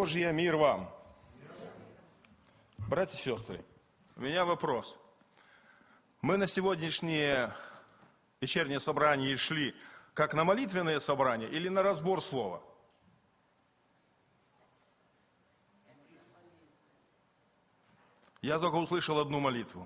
Божий мир вам. Братья и сестры, у меня вопрос. Мы на сегодняшнее вечернее собрание шли как на молитвенное собрание или на разбор слова? Я только услышал одну молитву.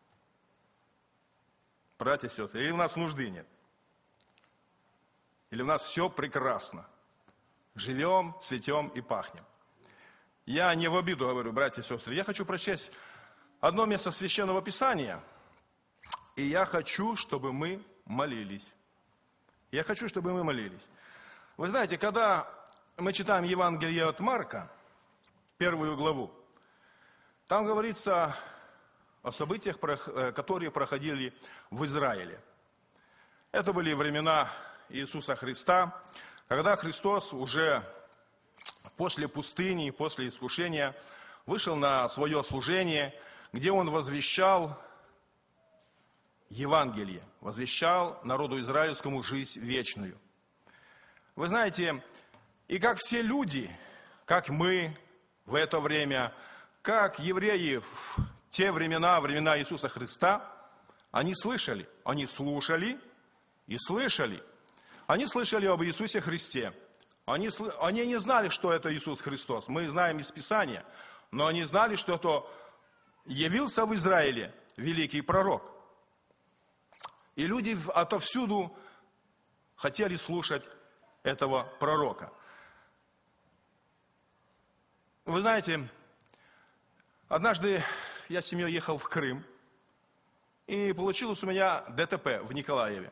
Братья и сестры, или у нас нужды нет? Или у нас все прекрасно? Живем, цветем и пахнем. Я не в обиду говорю, братья и сестры. Я хочу прочесть одно место Священного Писания, и я хочу, чтобы мы молились. Я хочу, чтобы мы молились. Вы знаете, когда мы читаем Евангелие от Марка, 1 главу, там говорится о событиях, которые проходили в Израиле. Это были времена Иисуса Христа, когда Христос уже после пустыни, после искушения вышел на свое служение, где Он возвещал Евангелие, возвещал народу израильскому жизнь вечную. Вы знаете, и как все люди, как мы в это время, как евреи в те времена, времена Иисуса Христа, они слышали, они слушали и слышали. Они слышали об Иисусе Христе. Они не знали, что это Иисус Христос. Мы знаем из Писания. Но они знали, что это явился в Израиле великий пророк. И люди отовсюду хотели слушать этого пророка. Вы знаете, однажды я с семьей ехал в Крым. И получилось у меня ДТП в Николаеве.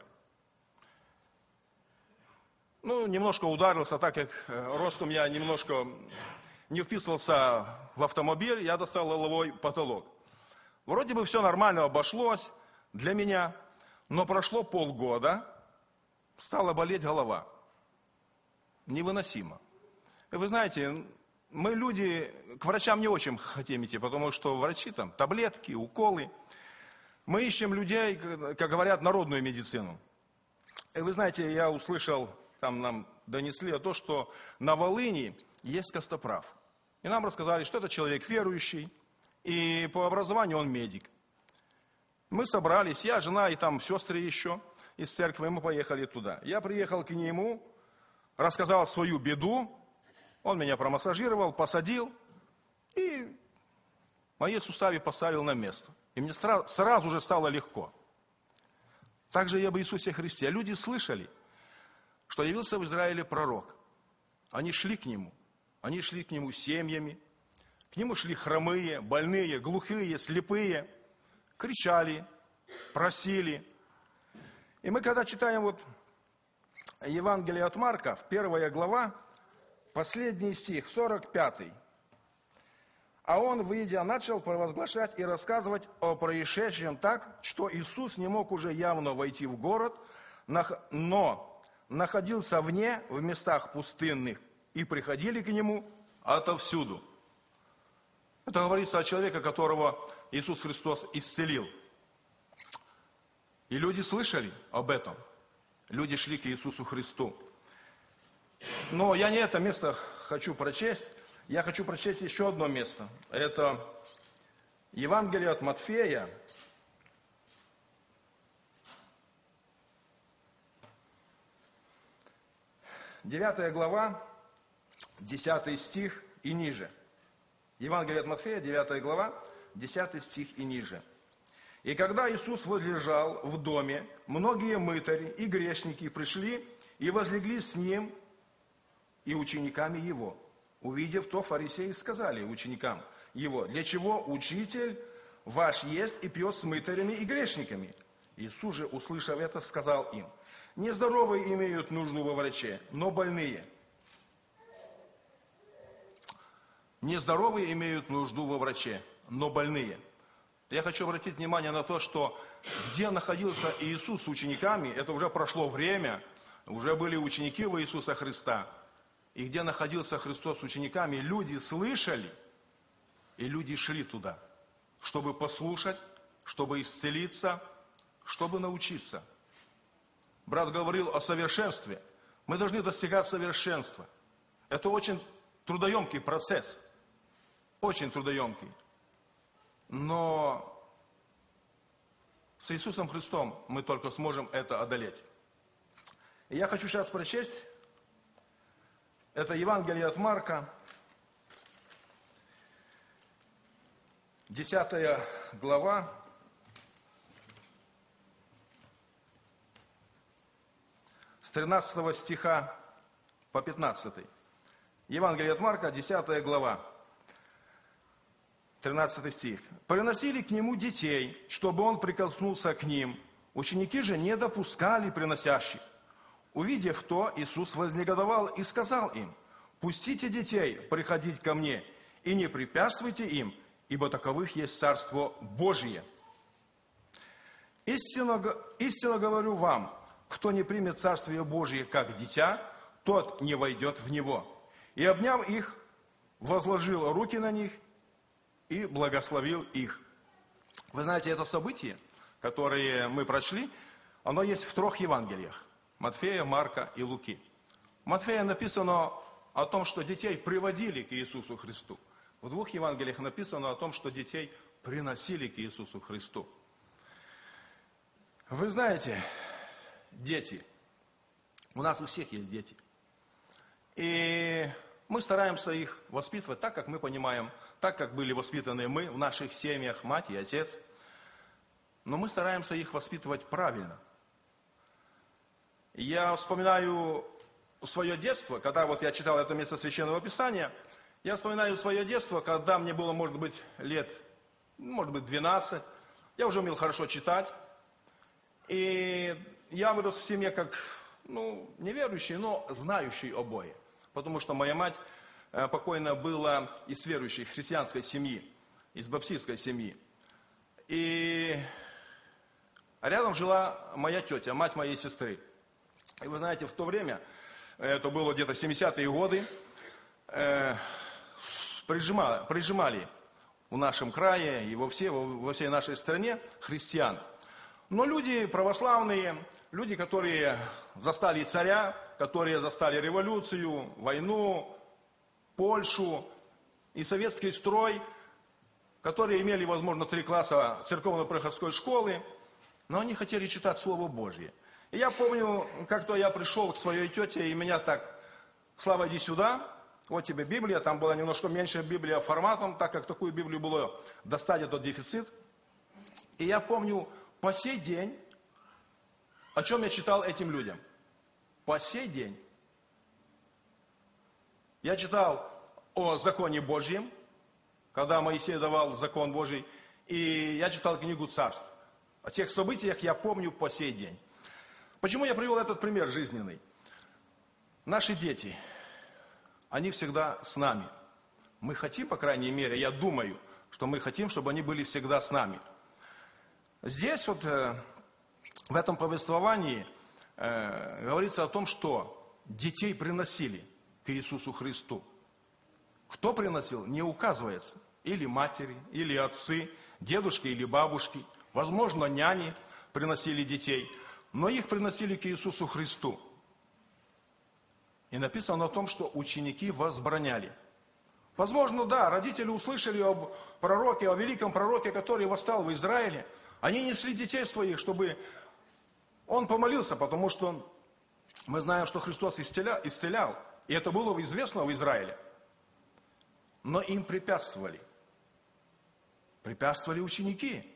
Немножко ударился, так как ростом я немножко не вписывался в автомобиль, я достал лобовой потолок. Вроде бы все нормально обошлось для меня, но прошло полгода, стала болеть голова. Невыносимо. И вы знаете, мы люди к врачам не очень хотим идти, потому что врачи там таблетки, уколы. Мы ищем людей, как говорят, народную медицину. И вы знаете, я услышал, там нам донесли то, что на Волыни есть костоправ. И нам рассказали, что это человек верующий, и по образованию он медик. Мы собрались, я, жена и там сестры еще из церкви, мы поехали туда. Я приехал к нему, рассказал свою беду, он меня промассажировал, посадил и мои суставы поставил на место. И мне сразу же стало легко. Также и об Иисусе Христе. Люди слышали, что явился в Израиле пророк. Они шли к нему семьями, к нему шли хромые, больные, глухие, слепые, кричали, просили. И мы, когда читаем Евангелие от Марка, 1 глава, последний стих, 45. А он, выйдя, начал провозглашать и рассказывать о происшедшем так, что Иисус не мог уже явно войти в город, но находился вне, в местах пустынных, и приходили к нему отовсюду. Это говорится о человеке, которого Иисус Христос исцелил. И люди слышали об этом. Люди шли к Иисусу Христу. Но я не это место хочу прочесть. Я хочу прочесть еще одно место. Это Евангелие от Матфея. 9 глава, 10 стих и ниже. Евангелие от Матфея, 9 глава, 10 стих и ниже. «И когда Иисус возлежал в доме, многие мытари и грешники пришли и возлегли с Ним и учениками Его. Увидев то, фарисеи сказали ученикам Его: для чего Учитель ваш ест и пьет с мытарями и грешниками? Иисус же, услышав это, сказал им: нездоровые имеют нужду во враче, но больные. Нездоровые имеют нужду во враче, но больные». Я хочу обратить внимание на то, что где находился Иисус с учениками, это уже прошло время, уже были ученики у Иисуса Христа. И где находился Христос с учениками, люди слышали, и люди шли туда, чтобы послушать, чтобы исцелиться, чтобы научиться. Брат говорил о совершенстве. Мы должны достигать совершенства. Это очень трудоемкий процесс, очень трудоемкий. Но с Иисусом Христом мы только сможем это одолеть. И я хочу сейчас прочесть, это Евангелие от Марка, 10 глава, с 13 стиха по 15. Евангелие от Марка, 10 глава, 13 стих. «Приносили к нему детей, чтобы он прикоснулся к ним. Ученики же не допускали приносящих. Увидев то, Иисус вознегодовал и сказал им: пустите детей приходить ко мне, и не препятствуйте им, ибо таковых есть Царство Божие. Истинно говорю вам, кто не примет Царствие Божие как дитя, тот не войдет в него. И, обняв их, возложил руки на них и благословил их». Вы знаете, это событие, которое мы прочли, оно есть в 3 Евангелиях. Матфея, Марка и Луки. В Матфея написано о том, что детей приводили к Иисусу Христу. В 2 Евангелиях написано о том, что детей приносили к Иисусу Христу. Вы знаете, дети. У нас у всех есть дети. И мы стараемся их воспитывать так, как мы понимаем, так, как были воспитаны мы в наших семьях, мать и отец. Но мы стараемся их воспитывать правильно. Я вспоминаю свое детство, когда вот я читал это место Священного Писания, я вспоминаю свое детство, когда мне было, может быть, лет, 12, я уже умел хорошо читать, и я вырос в семье как, неверующий, но знающий обои, потому что моя мать покойная была из верующей христианской семьи, из баптистской семьи, и рядом жила моя тетя, мать моей сестры. И вы знаете, в то время, это было где-то 70-е годы, прижимали в нашем крае и во всей нашей стране христиан. Но люди православные, люди, которые застали царя, которые застали революцию, войну, Польшу и советский строй, которые имели, возможно, 3 класса церковно-приходской школы, но они хотели читать Слово Божье. И я помню, как-то я пришел к своей тете, и меня так: Слава, иди сюда, вот тебе Библия. Там была немножко меньше Библия форматом, так как такую Библию было достать, этот дефицит. И я помню по сей день, о чем я читал этим людям. По сей день. Я читал о законе Божьем, когда Моисей давал закон Божий, и я читал книгу Царств. О тех событиях я помню по сей день. Почему я привел этот пример жизненный? Наши дети, они всегда с нами. Мы хотим, по крайней мере, я думаю, что мы хотим, чтобы они были всегда с нами. Здесь вот в этом повествовании говорится о том, что детей приносили к Иисусу Христу. Кто приносил, не указывается. Или матери, или отцы, дедушки или бабушки. Возможно, няни приносили детей. Но их приносили к Иисусу Христу. И написано о том, что ученики возбраняли. Возможно, да, родители услышали об пророке, о великом пророке, который восстал в Израиле. Они несли детей своих, чтобы он помолился, потому что мы знаем, что Христос исцелял. И это было известно в Израиле. Но им препятствовали. Препятствовали ученики.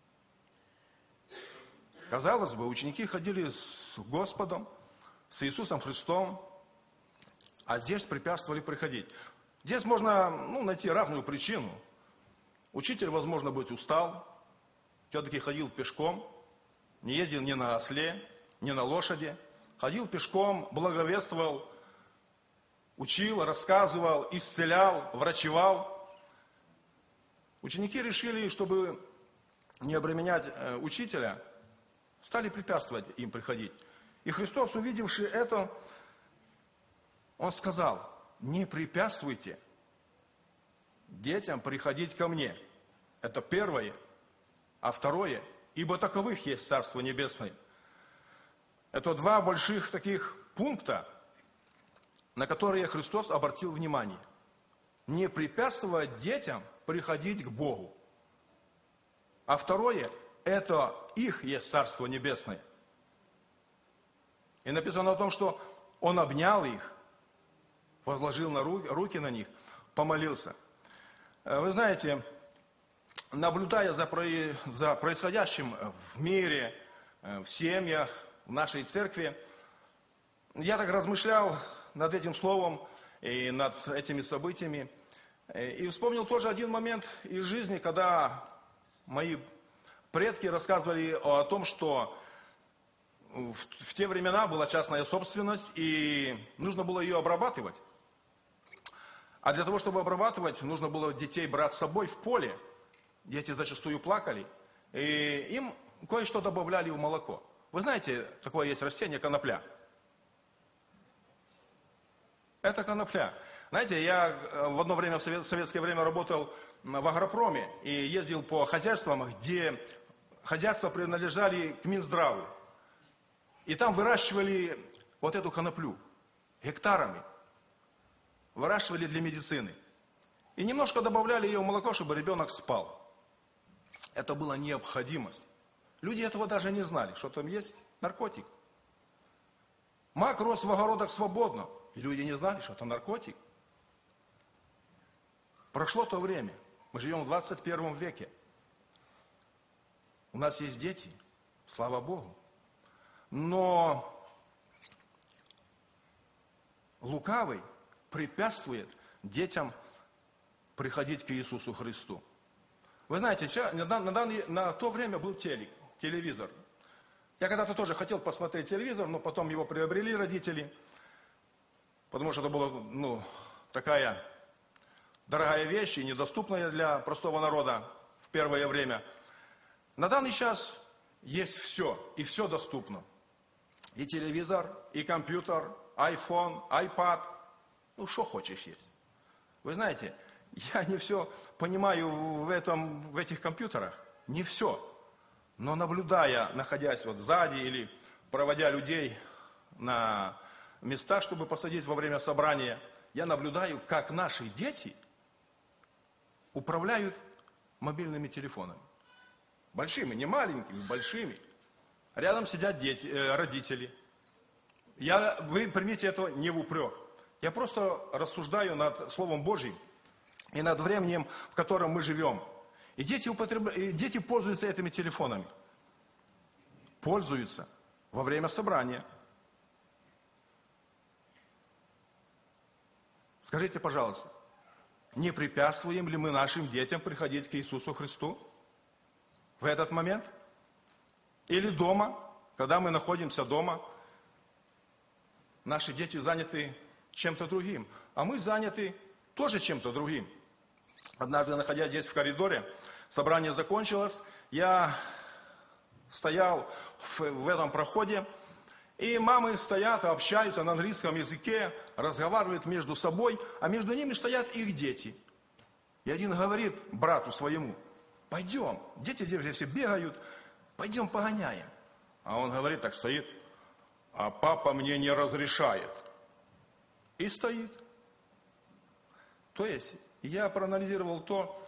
Казалось бы, ученики ходили с Господом, с Иисусом Христом, а здесь препятствовали приходить. Здесь можно найти разную причину. Учитель, возможно, быть устал, все-таки ходил пешком, не ездил ни на осле, ни на лошади, ходил пешком, благовествовал, учил, рассказывал, исцелял, врачевал. Ученики решили, чтобы не обременять учителя, стали препятствовать им приходить. И Христос, увидевший это, Он сказал: не препятствуйте детям приходить ко мне. Это первое. А второе: ибо таковых есть Царство Небесное. Это 2 больших таких пункта, на которые Христос обратил внимание. не препятствовать детям приходить к Богу. А второе, это их есть Царство Небесное. И написано о том, что Он обнял их, возложил руки на них, помолился. Вы знаете, наблюдая за происходящим в мире, в семьях, в нашей церкви, я так размышлял над этим словом и над этими событиями. И вспомнил тоже один момент из жизни, когда мои предки рассказывали о том, что в те времена была частная собственность, и нужно было ее обрабатывать. А для того, чтобы обрабатывать, нужно было детей брать с собой в поле. Дети зачастую плакали, и им кое-что добавляли в молоко. Вы знаете, такое есть растение конопля. Это конопля. Знаете, я в одно время, в советское время работал в агропроме и ездил по хозяйствам, где хозяйства принадлежали к Минздраву. И там выращивали вот эту коноплю гектарами. Выращивали для медицины. И немножко добавляли ее в молоко, чтобы ребенок спал. Это была необходимость. Люди этого даже не знали, что там есть наркотик. Мак рос в огородах свободно. И люди не знали, что это наркотик. Прошло то время. Мы живем в 21 веке. У нас есть дети. Слава Богу. Но лукавый препятствует детям приходить к Иисусу Христу. Вы знаете, на то время был телевизор. Я когда-то тоже хотел посмотреть телевизор, но потом его приобрели родители, потому что это была такая дорогая вещь и недоступная для простого народа в первое время. На данный час есть все, и все доступно. И телевизор, и компьютер, iPhone, iPad, что хочешь есть. Вы знаете, я не все понимаю в этих компьютерах, не все. Но наблюдая, находясь сзади или проводя людей на места, чтобы посадить во время собрания, я наблюдаю, как наши дети управляют мобильными телефонами. Большими, не маленькими, большими. Рядом сидят родители. Вы примите это не в упрек. Я просто рассуждаю над Словом Божьим и над временем, в котором мы живем. И дети пользуются этими телефонами. Пользуются во время собрания. Скажите, пожалуйста, не препятствуем ли мы нашим детям приходить к Иисусу Христу в этот момент? Или дома, когда мы находимся дома, наши дети заняты чем-то другим, а мы заняты тоже чем-то другим. Однажды, находясь здесь в коридоре, собрание закончилось, я стоял в этом проходе, и мамы стоят, общаются на английском языке, разговаривают между собой, а между ними стоят их дети. И один говорит брату своему: пойдем, дети здесь все бегают, пойдем погоняем. А он говорит, так стоит: а папа мне не разрешает. И стоит. То есть, я проанализировал то,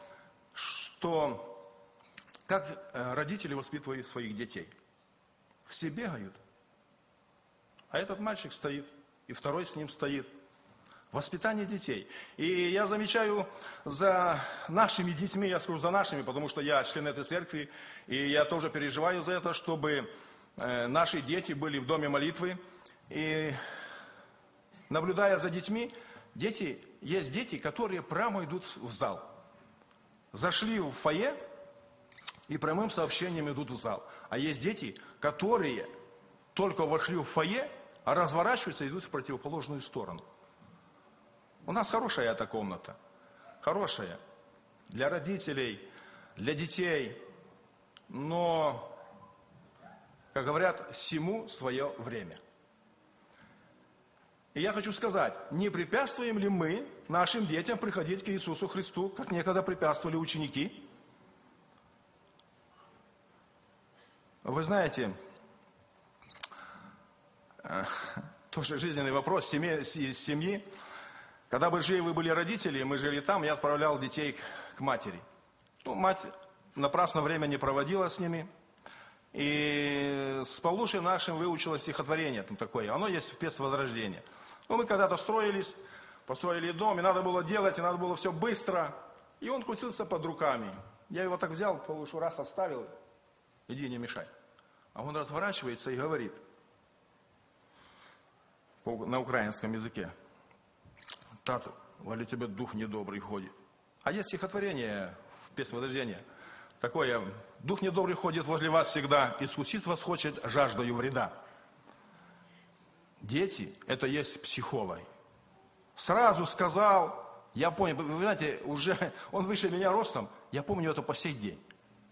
как родители воспитывают своих детей. Все бегают, а этот мальчик стоит, и второй с ним стоит. Воспитание детей. И я замечаю за нашими детьми, я скажу за нашими, потому что я член этой церкви, и я тоже переживаю за это, чтобы наши дети были в доме молитвы. И наблюдая за детьми, есть дети, которые прямо идут в зал. Зашли в фойе и прямым сообщением идут в зал. А есть дети, которые только вошли в фойе, а разворачиваются и идут в противоположную сторону. У нас хорошая эта комната. Хорошая. Для родителей, для детей. Но, как говорят, всему свое время. И я хочу сказать, не препятствуем ли мы нашим детям приходить к Иисусу Христу, как некогда препятствовали ученики? Вы знаете, тоже жизненный вопрос из семьи. Когда бы живы были родители, мы жили там, я отправлял детей к матери. Ну, мать напрасно время не проводила с ними. И с Павлушей нашим выучила стихотворение там такое. Оно есть в «Песне Возрождения». Ну, мы когда-то строились, построили дом, и надо было делать, и надо было все быстро. И он крутился под руками. Я его так взял, Павлушу раз оставил, иди не мешай. А он разворачивается и говорит на украинском языке: «Тату, вали тебе дух недобрый ходит». А есть стихотворение в «Песне Возрождения» такое: «Дух недобрый ходит возле вас всегда, искусить вас хочет жаждою вреда». Дети – это есть психологи. Сразу сказал, я понял, вы знаете, уже он выше меня ростом, я помню это по сей день.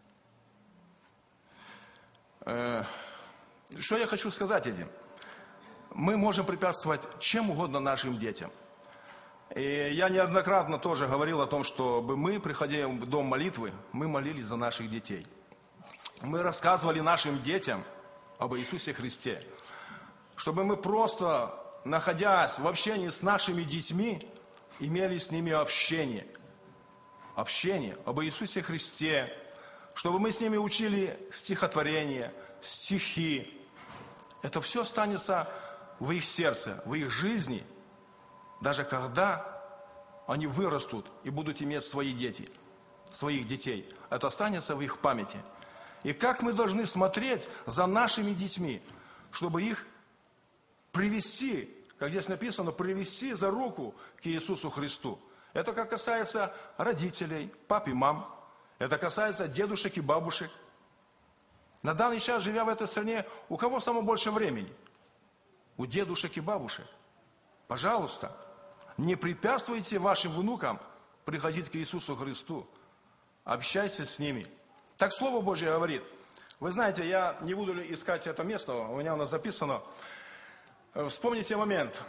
Что я хочу сказать этим? Мы можем препятствовать чем угодно нашим детям. И я неоднократно тоже говорил о том, чтобы мы, приходя в дом молитвы, мы молились за наших детей. Мы рассказывали нашим детям об Иисусе Христе. Чтобы мы просто, находясь в общении с нашими детьми, имели с ними общение. Общение об Иисусе Христе. Чтобы мы с ними учили стихотворения, стихи. Это все останется в их сердце, в их жизни, даже когда они вырастут и будут иметь своих детей. Это останется в их памяти. И как мы должны смотреть за нашими детьми, чтобы их привести, как здесь написано, привести за руку к Иисусу Христу. Это как касается родителей, пап и мам. Это касается дедушек и бабушек. На данный час, живя в этой стране, у кого самое больше времени? У дедушек и бабушек. Пожалуйста, не препятствуйте вашим внукам приходить к Иисусу Христу. Общайтесь с ними. Так Слово Божье говорит. Вы знаете, я не буду искать это место, у меня оно записано. Вспомните момент.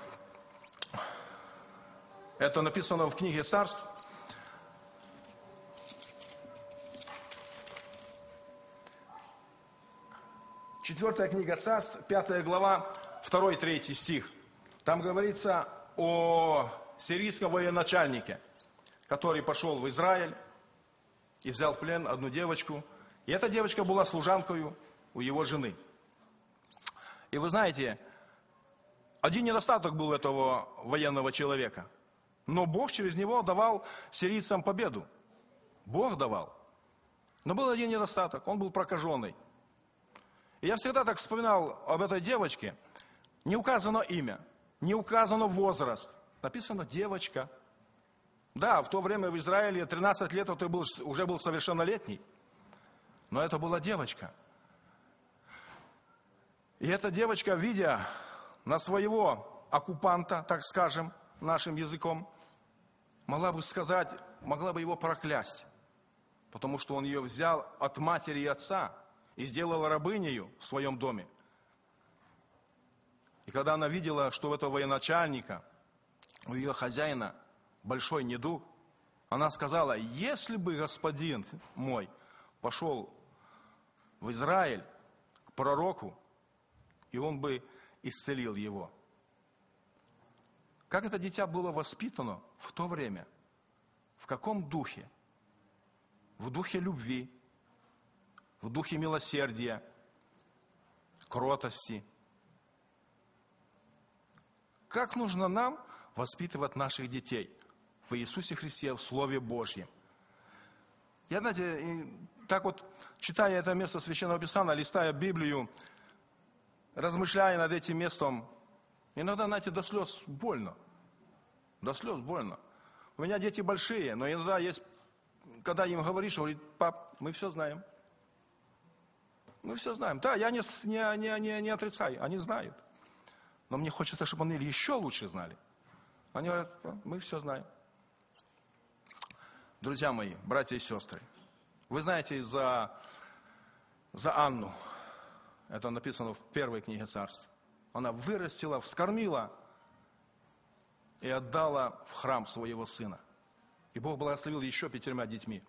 Это написано в книге Царств. Четвертая книга Царств, 5 глава, 2-3 стих. Там говорится о сирийском военачальнике, который пошел в Израиль и взял в плен одну девочку. И эта девочка была служанкою у его жены. И вы знаете, один недостаток был этого военного человека. Но Бог через него давал сирийцам победу. Бог давал. Но был один недостаток, он был прокаженный. И я всегда так вспоминал об этой девочке. Не указано имя, не указано возраст. Написано девочка. Да, в то время в Израиле 13 лет ты уже был совершеннолетний. Но это была девочка. И эта девочка, видя на своего оккупанта, так скажем, нашим языком, могла бы его проклясть. Потому что он ее взял от матери и отца и сделал рабынею в своем доме. И когда она видела, что у этого военачальника, у ее хозяина большой недуг, она сказала: если бы господин мой пошел в Израиль к пророку, и он бы исцелил его. Как это дитя было воспитано в то время? В каком духе? В духе любви, в духе милосердия, кротости. Как нужно нам воспитывать наших детей в Иисусе Христе, в Слове Божьем? Я, знаете, так вот, читая это место Священного Писания, листая Библию, размышляя над этим местом, иногда, знаете, до слез больно. До слез больно. У меня дети большие, но иногда есть, когда им говоришь, говорит: пап, мы все знаем. Мы все знаем. Да, я не отрицаю, они знают. Но мне хочется, чтобы они еще лучше знали. Они говорят: мы все знаем. Друзья мои, братья и сестры, вы знаете за Анну, это написано в первой книге Царств, она вырастила, вскормила и отдала в храм своего сына. И Бог благословил еще 5 детьми.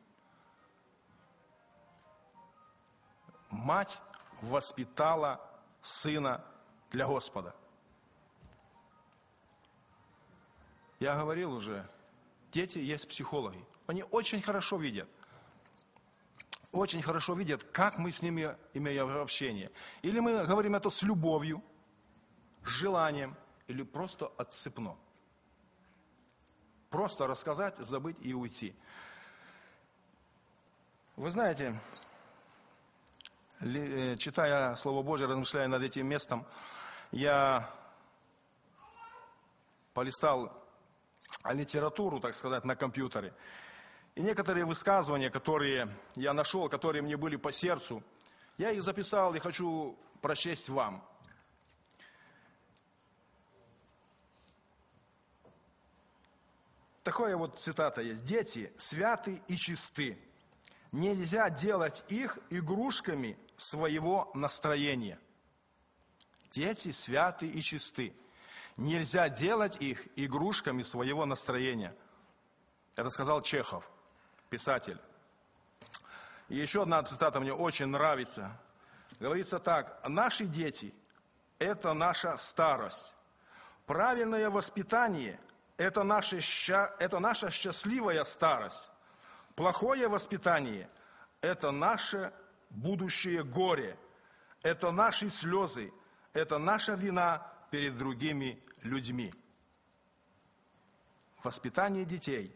Мать воспитала сына для Господа. Я говорил уже, дети есть психологи. Они очень хорошо видят, как мы с ними имеем общение. Или мы говорим это с любовью, с желанием, или просто отцепно. Просто рассказать, забыть и уйти. Вы знаете, читая Слово Божие, размышляя над этим местом, я полистал литературу, так сказать, на компьютере. И некоторые высказывания, которые я нашел, которые мне были по сердцу, я их записал и хочу прочесть вам. Такая вот цитата есть. «Дети святы и чисты. Нельзя делать их игрушками своего настроения». Дети святы и чисты. Нельзя делать их игрушками своего настроения. Это сказал Чехов, писатель. И еще одна цитата мне очень нравится. Говорится так: «Наши дети – это наша старость. Правильное воспитание – это наша счастливая старость. Плохое воспитание – это наше будущее горе. Это наши слезы, это наша вина перед другими людьми». Воспитание детей.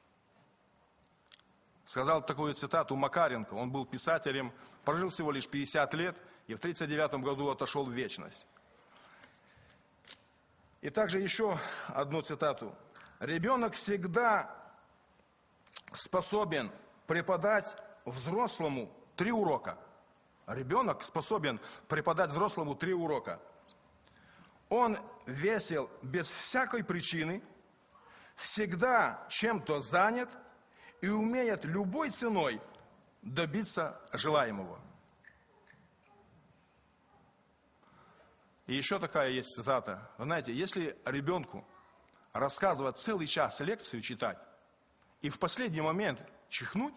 Сказал такую цитату Макаренко. Он был писателем, прожил всего лишь 50 лет и в 1939 году отошел в вечность. И также еще одну цитату. «Ребенок всегда способен преподать взрослому 3 урока». Ребенок способен преподать взрослому 3 урока. Он весел без всякой причины, всегда чем-то занят и умеет любой ценой добиться желаемого. И еще такая есть цитата. Вы знаете, если ребенку рассказывать целый час лекцию читать и в последний момент чихнуть,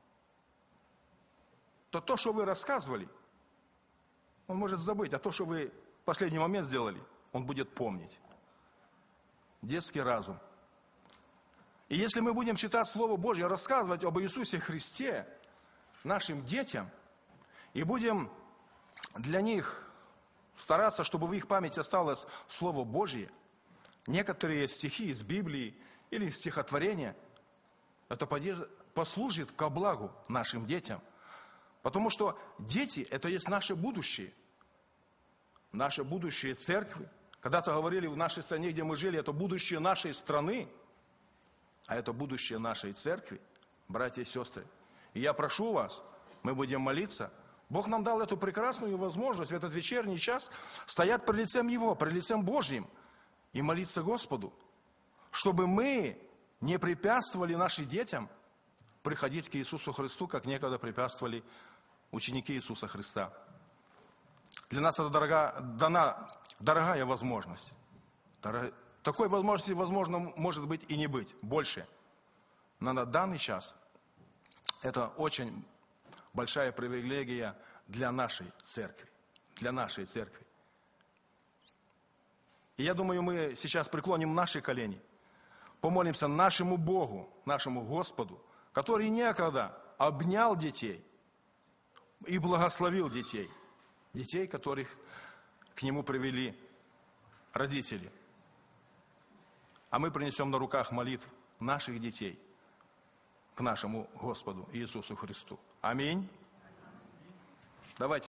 то, что вы рассказывали, он может забыть, а то, что вы в последний момент сделали, он будет помнить. Детский разум. И если мы будем читать Слово Божье, рассказывать об Иисусе Христе нашим детям, и будем для них стараться, чтобы в их памяти осталось Слово Божье, некоторые стихи из Библии или стихотворения, это послужит ко благу нашим детям. Потому что дети – это есть наше будущее. Наше будущее церкви. Когда-то говорили в нашей стране, где мы жили, это будущее нашей страны, а это будущее нашей церкви, братья и сестры. И я прошу вас, мы будем молиться. Бог нам дал эту прекрасную возможность в этот вечерний час стоять пред лицем Его, пред лицем Божьим и молиться Господу, чтобы мы не препятствовали нашим детям приходить к Иисусу Христу, как некогда препятствовали ученики Иисуса Христа. Для нас это дана дорогая возможность. Такой возможности, возможно, может быть и не быть, больше. Но на данный час это очень большая привилегия для нашей церкви. Для нашей церкви. И я думаю, мы сейчас преклоним наши колени, помолимся нашему Богу, нашему Господу, который некогда обнял детей и благословил детей. Детей, которых к Нему привели родители. А мы принесем на руках молитв наших детей к нашему Господу Иисусу Христу. Аминь. Давайте.